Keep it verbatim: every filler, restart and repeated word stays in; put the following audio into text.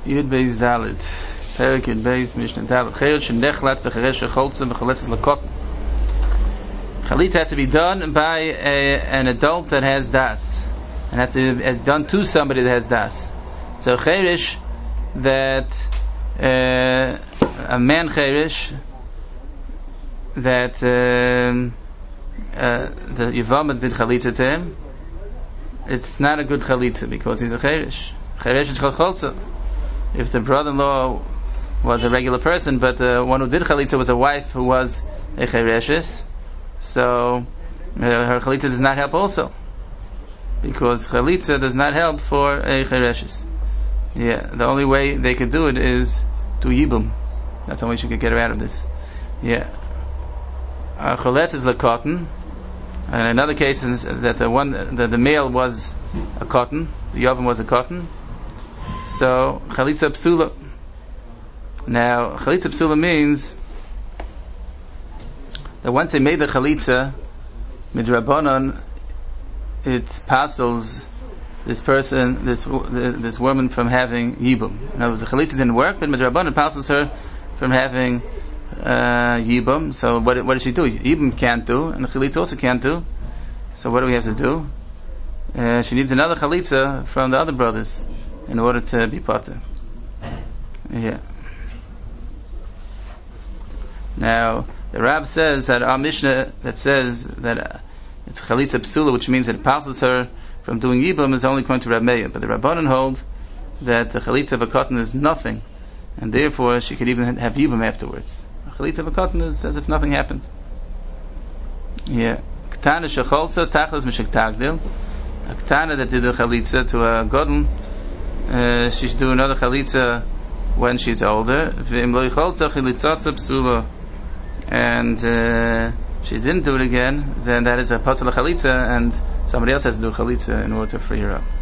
Yud Beis Dalet. Perik Yud Beis Mishnah Dalet. Chayot shenechlat v'cheresh shecholza v'choletzes lakot. Chalitza has to be done by a, an adult that has das, and has to be done to somebody that has das. So chayrish, that uh, a man chayrish, that um, uh, the Yevamah did chalitza to him, it's not a good chalitza because he's a chayrish. Chayrish is cholza. If the brother-in-law was a regular person, but the one who did chalitza was a wife who was a chayreshes, so uh, her chalitza does not help also, because chalitza does not help for a chayreshes. Yeah, the only way they could do it is to yibum. That's the only way she could get her out of this. Yeah. Uh, choletz is the cotton, and in other cases that the one the, the male was a cotton, the yavam was a cotton. So chalitza psula. Now chalitza psula means that once they made the chalitza midrabanan, it passes this person, this this woman, from having yibum. Now the chalitza didn't work, but midrabanan passes her from having uh, yibum. So what what does she do? Yibum can't do, and the chalitza also can't do. So what do we have to do? Uh, she needs another chalitza from the other brothers in order to be potter. Yeah. Now the Rab says that our Mishnah that says that uh, it's chalitza psula, which means that it passes her from doing yibum, is only according to Rab Meir. But the Rabbanan hold that the chalitza of a cotton is nothing, and therefore she could even have yibum afterwards. A chalitza of a cotton is as if nothing happened. Yeah. Ktana shecholza tachlis mishak tagdil. A ktana that did the chalitza to a godel, uh, she should do another chalitza when she's older. V'im lo yicholza chilitzasa psula. And uh, she didn't do it again, then that is a pasal chalitza, and somebody else has to do chalitza in order to free her up.